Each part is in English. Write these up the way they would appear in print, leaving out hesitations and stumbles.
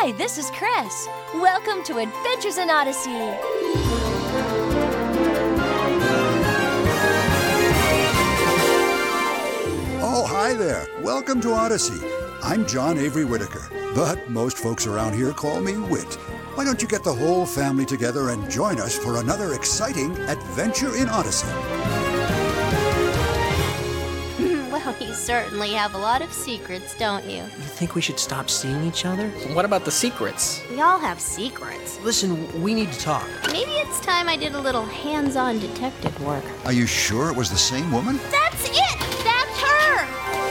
Hi, this is Chris. Welcome to Adventures in Odyssey. Oh, hi there. Welcome to Odyssey. I'm John Avery Whitaker, but most folks around here call me Whit. Why don't you get the whole family together and join us for another exciting adventure in Odyssey? Well, you certainly have a lot of secrets, don't you? You think we should stop seeing each other? What about the secrets? We all have secrets. Listen, we need to talk. Maybe it's time I did a little hands-on detective work. Are you sure it was the same woman? That's it! That's her!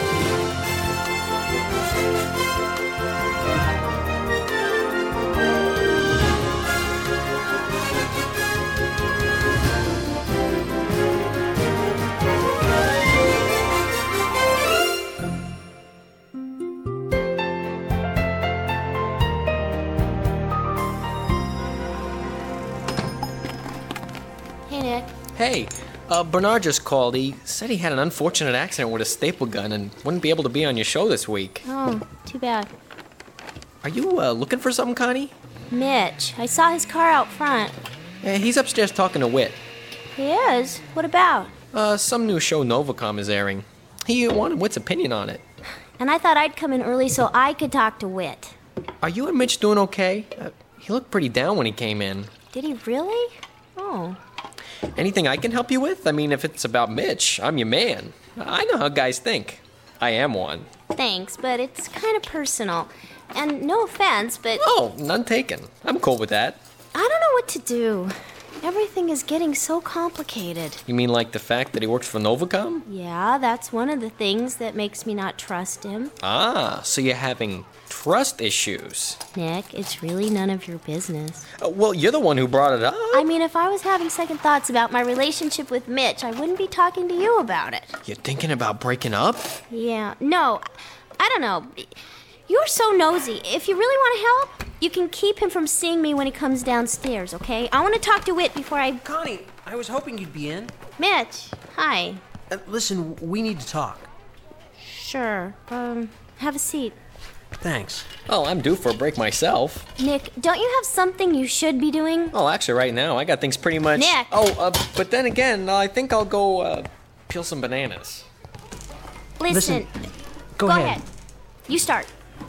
Hey, Nick. Hey, Bernard just called. He said he had an unfortunate accident with a staple gun and wouldn't be able to be on your show this week. Oh, too bad. Are you looking for something, Connie? Mitch, I saw his car out front. Yeah, he's upstairs talking to Whit. He is? What about? Some new show Novacom is airing. He wanted Whit's opinion on it. And I thought I'd come in early so I could talk to Whit. Are you and Mitch doing okay? He looked pretty down when he came in. Did he really? Oh. Anything I can help you with? I mean, if it's about Mitch, I'm your man. I know how guys think. I am one. Thanks, but it's kind of personal. And no offense, but... Oh, none taken. I'm cool with that. I don't know what to do. Everything is getting so complicated. You mean like the fact that he works for Novacom? Yeah, that's one of the things that makes me not trust him. Ah, so you're having trust issues. Nick, it's really none of your business. Well, you're the one who brought it up. I mean, if I was having second thoughts about my relationship with Mitch, I wouldn't be talking to you about it. You're thinking about breaking up? Yeah, no, I don't know. You're so nosy. If you really want to help, you can keep him from seeing me when he comes downstairs, okay? I want to talk to Whit before I... Connie, I was hoping you'd be in. Mitch, hi. Listen, we need to talk. Sure. Have a seat. Thanks. Oh, I'm due for a break myself. Nick, don't you have something you should be doing? Oh, actually, right now, I got things pretty much... Nick! Oh, but then again, I think I'll go, peel some bananas. Listen. Go ahead. You start.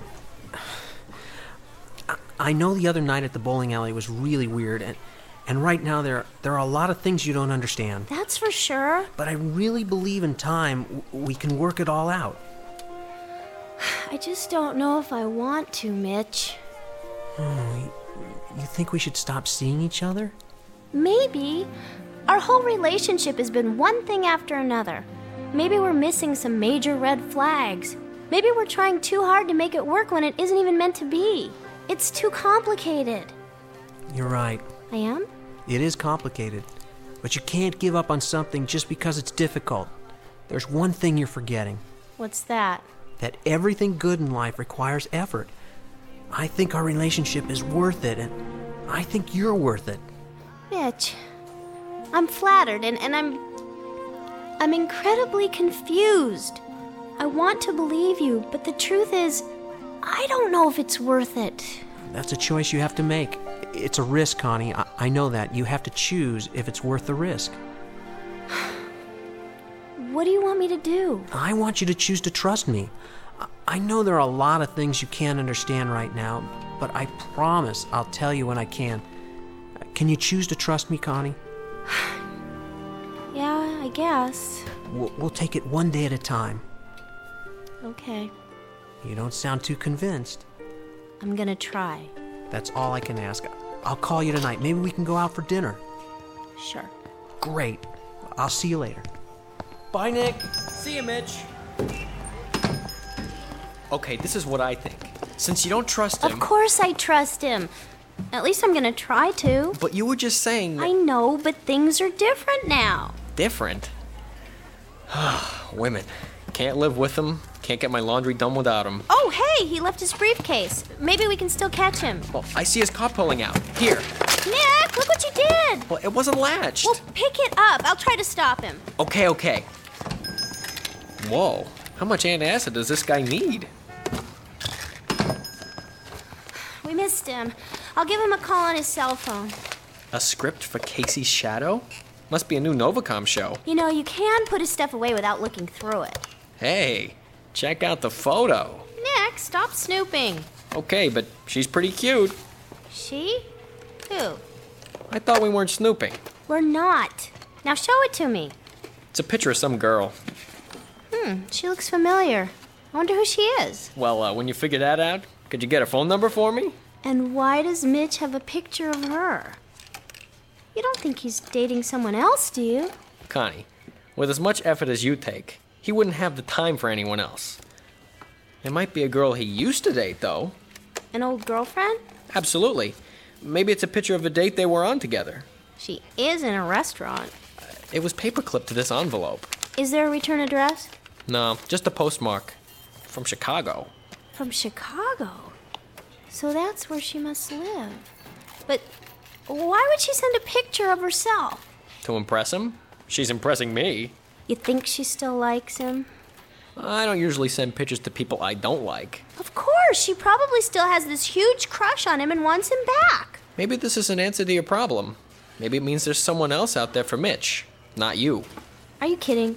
I know the other night at the bowling alley was really weird, and right now there are a lot of things you don't understand. That's for sure. But I really believe in time we can work it all out. I just don't know if I want to, Mitch. You think we should stop seeing each other? Maybe. Our whole relationship has been one thing after another. Maybe we're missing some major red flags. Maybe we're trying too hard to make it work when it isn't even meant to be. It's too complicated. You're right. I am? It is complicated. But you can't give up on something just because it's difficult. There's one thing you're forgetting. What's that? That everything good in life requires effort. I think our relationship is worth it, and I think you're worth it. Mitch, I'm flattered, and I'm incredibly confused. I want to believe you, but the truth is, I don't know if it's worth it. That's a choice you have to make. It's a risk, Connie. I know that. You have to choose if it's worth the risk. What do you want me to do? I want you to choose to trust me. I know there are a lot of things you can't understand right now, but I promise I'll tell you when I can. Can you choose to trust me, Connie? Yeah, I guess. We'll take it one day at a time. Okay. You don't sound too convinced. I'm gonna try. That's all I can ask. I'll call you tonight. Maybe we can go out for dinner. Sure. Great. I'll see you later. Bye, Nick. See you, Mitch. Okay, this is what I think. Since you don't trust him... Of course I trust him. At least I'm gonna try to. But you were just saying that... I know, but things are different now. Different? Women. Can't live with them. Can't get my laundry done without him. Oh, hey, he left his briefcase. Maybe we can still catch him. Well, I see his car pulling out. Here. Nick, look what you did. Well, it wasn't latched. Well, pick it up. I'll try to stop him. Okay. Whoa. How much antacid does this guy need? We we missed him. I'll give him a call on his cell phone. A script for Casey's Shadow? Must be a new Novacom show. You know, you can put his stuff away without looking through it. Hey, check out the photo. Nick, stop snooping. Okay, but she's pretty cute. She? Who? I thought we weren't snooping. We're not. Now show it to me. It's a picture of some girl. She looks familiar. I wonder who she is. Well, when you figure that out, could you get a phone number for me? And why does Mitch have a picture of her? You don't think he's dating someone else, do you? Connie, with as much effort as you take, he wouldn't have the time for anyone else. It might be a girl he used to date, though. An old girlfriend? Absolutely. Maybe it's a picture of a date they were on together. She is in a restaurant. It was paperclipped to this envelope. Is there a return address? No, just a postmark. From Chicago. From Chicago? So that's where she must live. But why would she send a picture of herself? To impress him? She's impressing me. You think she still likes him? I don't usually send pictures to people I don't like. Of course, she probably still has this huge crush on him and wants him back. Maybe this is an answer to your problem. Maybe it means there's someone else out there for Mitch, not you. Are you kidding?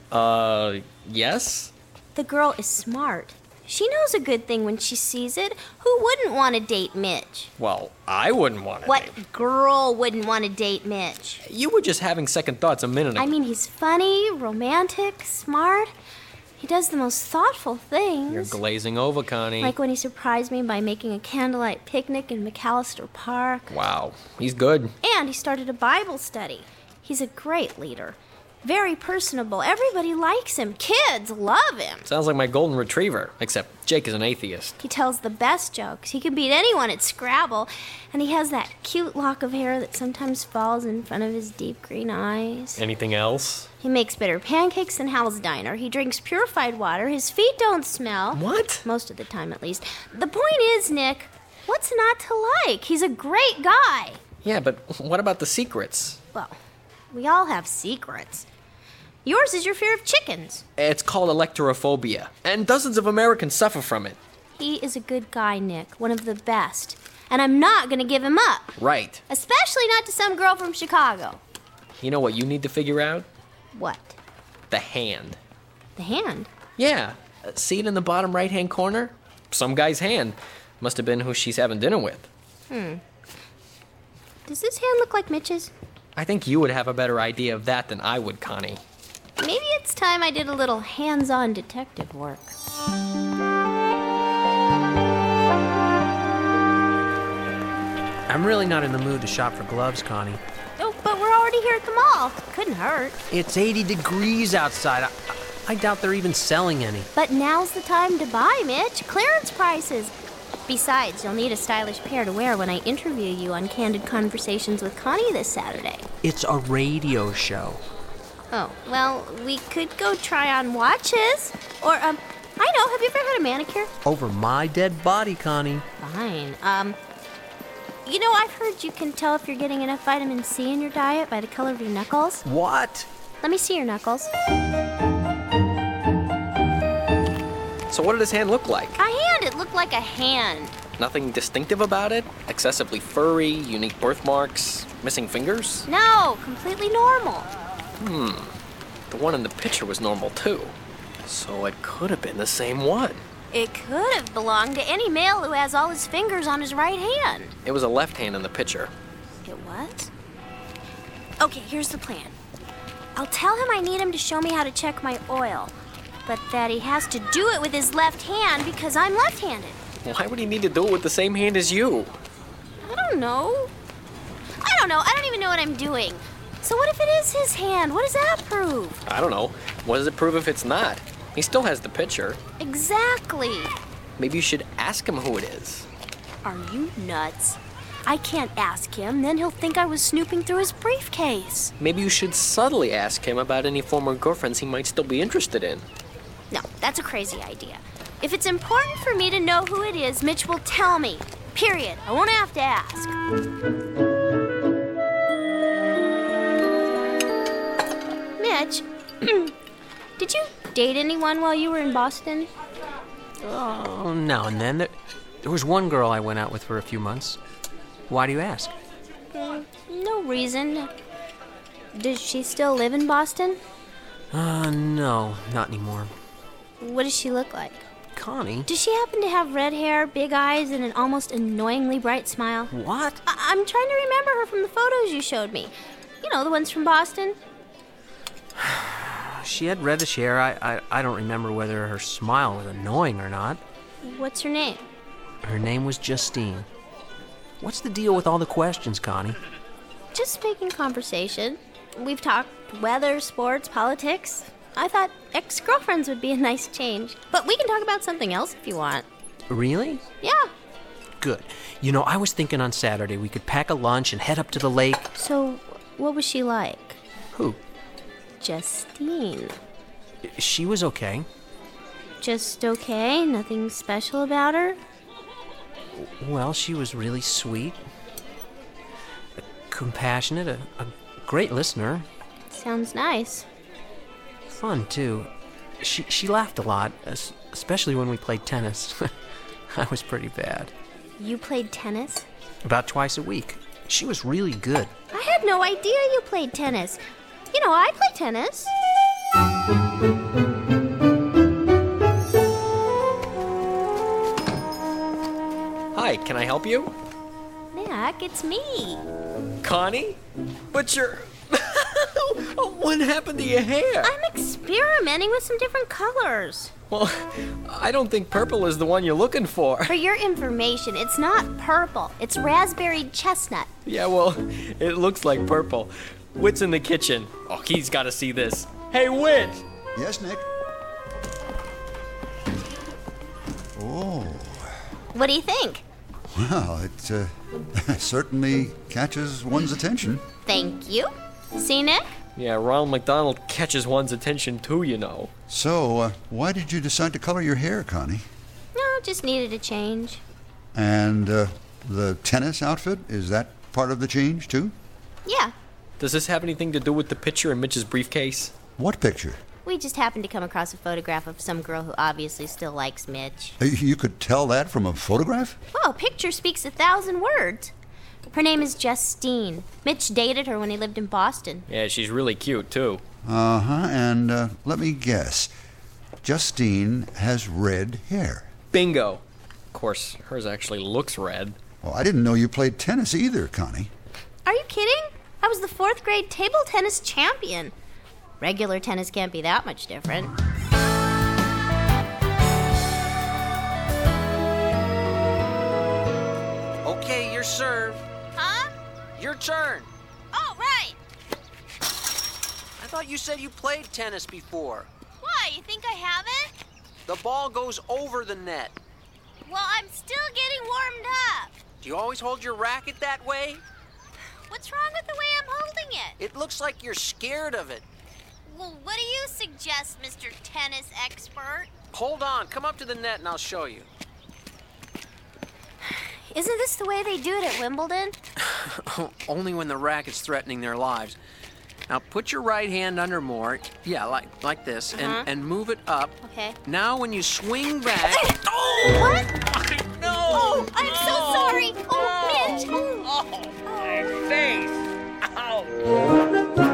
Yes? The girl is smart. She knows a good thing when she sees it. Who wouldn't want to date Mitch? Well, I wouldn't want to. What girl wouldn't want to date Mitch? You were just having second thoughts a minute ago. I mean, he's funny, romantic, smart. He does the most thoughtful things. You're glazing over, Connie. Like when he surprised me by making a candlelight picnic in McAllister Park. Wow, he's good. And he started a Bible study. He's a great leader. Very personable. Everybody likes him. Kids love him. Sounds like my golden retriever, except Jake is an atheist. He tells the best jokes. He can beat anyone at Scrabble. And he has that cute lock of hair that sometimes falls in front of his deep green eyes. Anything else? He makes better pancakes than Hal's Diner. He drinks purified water. His feet don't smell. What? Most of the time, at least. The point is, Nick, what's not to like? He's a great guy. Yeah, but what about the secrets? Well, we all have secrets. Yours is your fear of chickens. It's called electrophobia, and dozens of Americans suffer from it. He is a good guy, Nick. One of the best. And I'm not going to give him up. Right. Especially not to some girl from Chicago. You know what you need to figure out? What? The hand. The hand? Yeah. See it in the bottom right-hand corner? Some guy's hand. Must have been who she's having dinner with. Does this hand look like Mitch's? I think you would have a better idea of that than I would, Connie. Maybe it's time I did a little hands-on detective work. I'm really not in the mood to shop for gloves, Connie. Oh, but we're already here at the mall. Couldn't hurt. It's 80 degrees outside. I doubt they're even selling any. But now's the time to buy, Mitch. Clearance prices. Besides, you'll need a stylish pair to wear when I interview you on Candid Conversations with Connie this Saturday. It's a radio show. Oh, well, we could go try on watches. Or, I know, have you ever had a manicure? Over my dead body, Connie. Fine. You know, I've heard you can tell if you're getting enough vitamin C in your diet by the color of your knuckles. What? Let me see your knuckles. So what did his hand look like? A hand, it looked like a hand. Nothing distinctive about it? Excessively furry, unique birthmarks, missing fingers? No, completely normal. The one in the picture was normal too. So it could have been the same one. It could have belonged to any male who has all his fingers on his right hand. It was a left hand in the picture. It was? Okay, here's the plan. I'll tell him I need him to show me how to check my oil, but that he has to do it with his left hand because I'm left-handed. Why would he need to do it with the same hand as you? I don't know. I don't even know what I'm doing. So what if it is his hand? What does that prove? I don't know. What does it prove if it's not? He still has the picture. Exactly. Maybe you should ask him who it is. Are you nuts? I can't ask him, then he'll think I was snooping through his briefcase. Maybe you should subtly ask him about any former girlfriends he might still be interested in. No, that's a crazy idea. If it's important for me to know who it is, Mitch will tell me. Period. I won't have to ask. Mitch, did you date anyone while you were in Boston? Oh, now and then. There was one girl I went out with for a few months. Why do you ask? No reason. Does she still live in Boston? No, not anymore. What does she look like? Connie? Does she happen to have red hair, big eyes, and an almost annoyingly bright smile? What? I'm trying to remember her from the photos you showed me. You know, the ones from Boston. She had reddish hair. I don't remember whether her smile was annoying or not. What's her name? Her name was Justine. What's the deal with all the questions, Connie? Just making conversation. We've talked weather, sports, politics. I thought ex-girlfriends would be a nice change. But we can talk about something else if you want. Really? Yeah. Good. You know, I was thinking on Saturday we could pack a lunch and head up to the lake. So, what was she like? Who? Justine. She was okay. Just okay? Nothing special about her? Well, she was really sweet, compassionate, a great listener. Sounds nice. Fun, too. She laughed a lot, especially when we played tennis. I was pretty bad. You played tennis? About twice a week. She was really good. I had no idea you played tennis. You know, I play tennis. Hi, can I help you? Nick, it's me. Connie? But you're... What happened to your hair? I'm experimenting with some different colors. Well, I don't think purple is the one you're looking for. For your information, it's not purple. It's raspberry chestnut. Yeah, well, it looks like purple. Whit's in the kitchen. Oh, he's got to see this. Hey, Whit! Yes, Nick? Oh, What do you think? well, it certainly catches one's attention. Thank you. See, Nick? Yeah, Ronald McDonald catches one's attention too, you know. So, why did you decide to color your hair, Connie? No, just needed a change. And the tennis outfit, is that part of the change, too? Yeah, Does this have anything to do with the picture in Mitch's briefcase? What picture? we just happened to come across a photograph of some girl who obviously still likes Mitch. You could tell that from a photograph? Well, a picture speaks 1,000 words. Her name is Justine. Mitch dated her when he lived in Boston. Yeah, she's really cute too. Uh-huh, and let me guess. Justine has red hair. Bingo. Of course, hers actually looks red. Well, I didn't know you played tennis either, Connie. Are you kidding? I was the 4th grade table tennis champion. Regular tennis can't be that much different. Okay, your serve. Huh? Your turn. Oh, right. I thought you said you played tennis before. Why? You think I haven't? The ball goes over the net. Well, I'm still getting warmed up. Do you always hold your racket that way? What's wrong with the way I'm holding it? It looks like you're scared of it. Well, what do you suggest, Mr. Tennis Expert? Hold on, come up to the net and I'll show you. Isn't this the way they do it at Wimbledon? Only when the racket's threatening their lives. Now put your right hand under more. Yeah, like this, and move it up. Okay. Now when you swing back. What? No! Oh, I'm so sorry. Oh, Mitch. Oh, my face! Ow!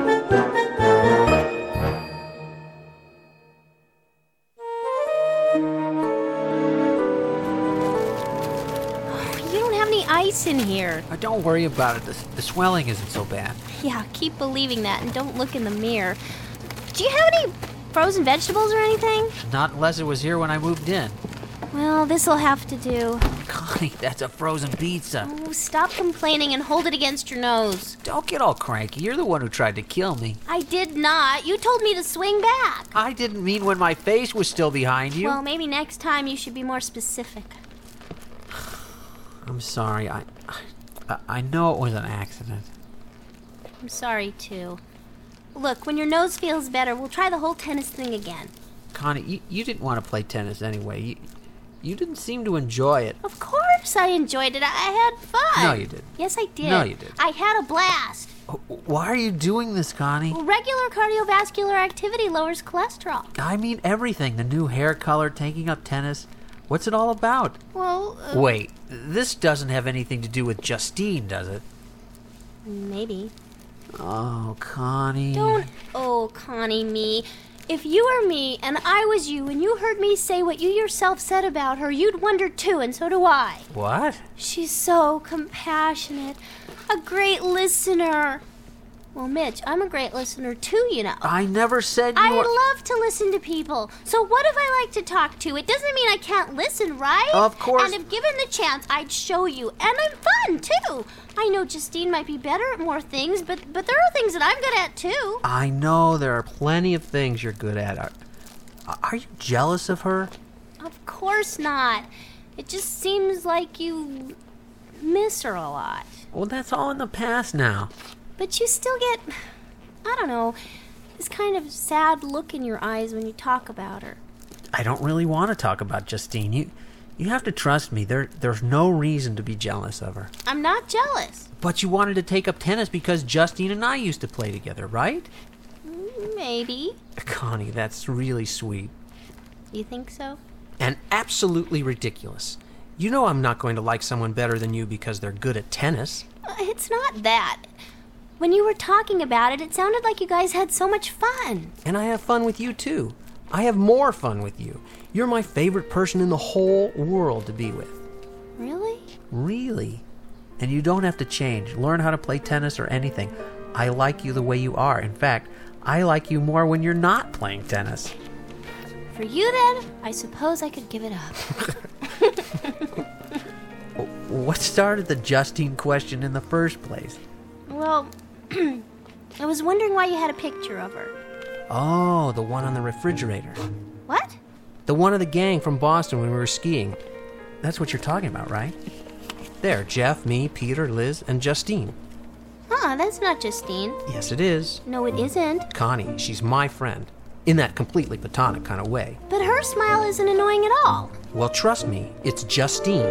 You don't have any ice in here. Don't worry about it. The swelling isn't so bad. Yeah, keep believing that and don't look in the mirror. Do you have any frozen vegetables or anything? Not unless it was here when I moved in. Well, this'll have to do. Connie, that's a frozen pizza. Oh, stop complaining and hold it against your nose. Don't get all cranky. You're the one who tried to kill me. I did not. You told me to swing back. I didn't mean when my face was still behind you. Well, maybe next time you should be more specific. I'm sorry. I know it was an accident. I'm sorry, too. Look, when your nose feels better, we'll try the whole tennis thing again. Connie, you didn't want to play tennis anyway. You didn't seem to enjoy it. Of course I enjoyed it. I had fun. No, you didn't. Yes, I did. No, you didn't. I had a blast. Why are you doing this, Connie? Well, regular cardiovascular activity lowers cholesterol. I mean everything. The new hair color, taking up tennis. What's it all about? Well, Wait, this doesn't have anything to do with Justine, does it? maybe. Oh, Connie. Don't, Connie, me. If you were me and I was you and you heard me say what you yourself said about her, you'd wonder too, and so do I. What? She's so compassionate, a great listener. Well, Mitch, I'm a great listener too, you know. I never said you were... I love to listen to people. So what if I like to talk to? It doesn't mean I can't listen, right? Of course. And if given the chance, I'd show you. And I'm fun, too. I know Justine might be better at more things, but there are things that I'm good at, too. I know there are plenty of things you're good at. Are you jealous of her? Of course not. It just seems like you miss her a lot. Well, that's all in the past now. But you still get, I don't know, this kind of sad look in your eyes when you talk about her. I don't really want to talk about Justine. You have to trust me. There's no reason to be jealous of her. I'm not jealous. But you wanted to take up tennis because Justine and I used to play together, right? Maybe. Connie, that's really sweet. You think so? And absolutely ridiculous. You know I'm not going to like someone better than you because they're good at tennis. It's not that. When you were talking about it, it sounded like you guys had so much fun. And I have fun with you, too. I have more fun with you. You're my favorite person in the whole world to be with. Really? Really. And you don't have to change, learn how to play tennis or anything. I like you the way you are. In fact, I like you more when you're not playing tennis. For you, then, I suppose I could give it up. What started the Justine question in the first place? Well, I was wondering why you had a picture of her. Oh, the one on the refrigerator. What? The one of the gang from Boston when we were skiing. That's what you're talking about, right? There, Jeff, me, Peter, Liz, and Justine. That's not Justine. Yes, it is. No, it isn't. Connie, she's my friend. In that completely platonic kind of way. But her smile isn't annoying at all. Well, trust me, it's Justine.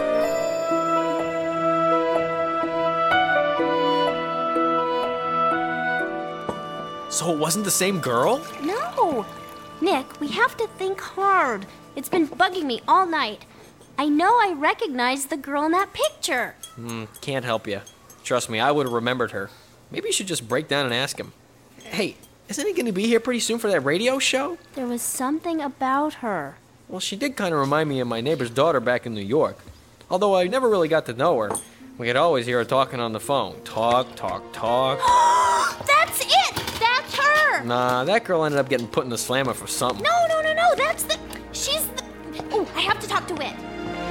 So it wasn't the same girl? No. Nick, we have to think hard. It's been bugging me all night. I know I recognize the girl in that picture. Can't help you. Trust me, I would have remembered her. Maybe you should just break down and ask him. Hey, isn't he going to be here pretty soon for that radio show? There was something about her. Well, she did kind of remind me of my neighbor's daughter back in New York. Although I never really got to know her. We could always hear her talking on the phone. Talk. That's it! That's her! Nah, that girl ended up getting put in the slammer for something. No, that's the... She's the... Oh, I have to talk to Whit.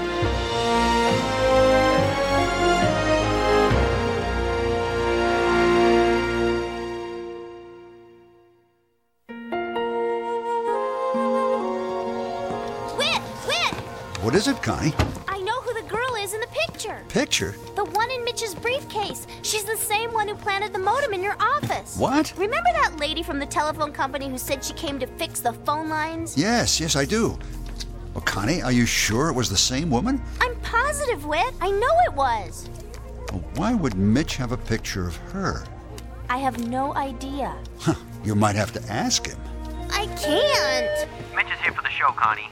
Whit! What is it, Connie? I know who the girl is in the picture. Picture? The one in Mitch's briefcase. She's the same one who planted the modem in your office. What? Remember that lady from the telephone company who said she came to fix the phone lines? Yes, I do. Well, Connie, are you sure it was the same woman? I'm positive, Whit. I know it was. Well, why would Mitch have a picture of her? I have no idea. Huh, you might have to ask him. I can't. Mitch is here for the show, Connie.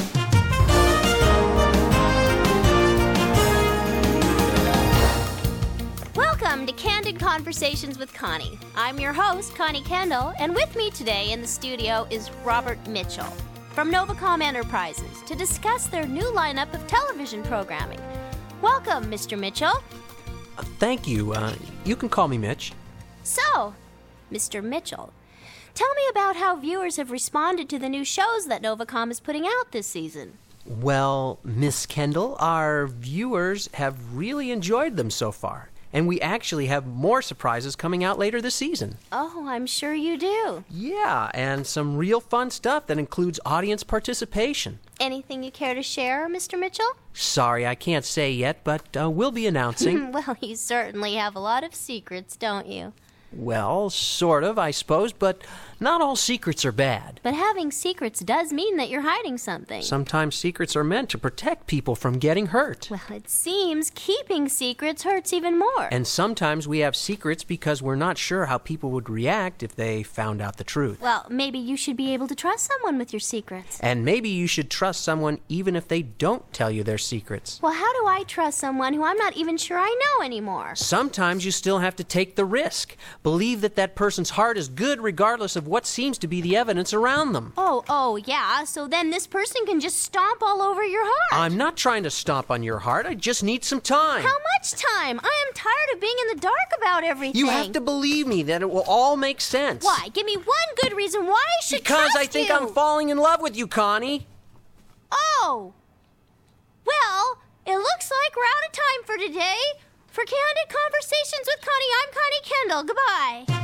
Welcome to Candid Conversations with Connie. I'm your host, Connie Kendall, and with me today in the studio is Robert Mitchell from Novacom Enterprises to discuss their new lineup of television programming. Welcome, Mr. Mitchell. Thank you. You can call me Mitch. So, Mr. Mitchell, tell me about how viewers have responded to the new shows that Novacom is putting out this season. Well, Miss Kendall, our viewers have really enjoyed them so far. And we actually have more surprises coming out later this season. Oh, I'm sure you do. Yeah, and some real fun stuff that includes audience participation. Anything you care to share, Mr. Mitchell? Sorry, I can't say yet, but we'll be announcing. Well, you certainly have a lot of secrets, don't you? Well, sort of, I suppose, but not all secrets are bad. But having secrets does mean that you're hiding something. Sometimes secrets are meant to protect people from getting hurt. Well, it seems keeping secrets hurts even more. And sometimes we have secrets because we're not sure how people would react if they found out the truth. Well, maybe you should be able to trust someone with your secrets. And maybe you should trust someone even if they don't tell you their secrets. Well, how do I trust someone who I'm not even sure I know anymore? Sometimes you still have to take the risk. Believe that that person's heart is good regardless of what seems to be the evidence around them. Oh, yeah, so then this person can just stomp all over your heart. I'm not trying to stomp on your heart. I just need some time. How much time? I am tired of being in the dark about everything. You have to believe me that it will all make sense. Why? Give me one good reason why I should Because trust I think you. I'm falling in love with you, Connie. Oh. Well, it looks like we're out of time for today. For Candid Conversations with Connie, I'm Connie Kendall. Goodbye.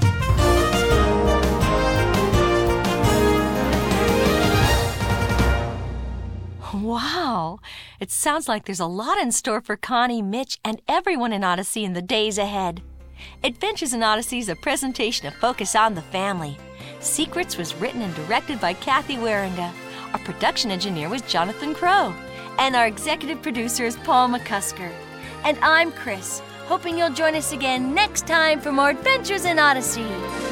Wow. It sounds like there's a lot in store for Connie, Mitch, and everyone in Odyssey in the days ahead. Adventures in Odyssey is a presentation of Focus on the Family. Secrets was written and directed by Kathy Waringa. Our production engineer was Jonathan Crow. And our executive producer is Paul McCusker. And I'm Chris, hoping you'll join us again next time for more Adventures in Odyssey.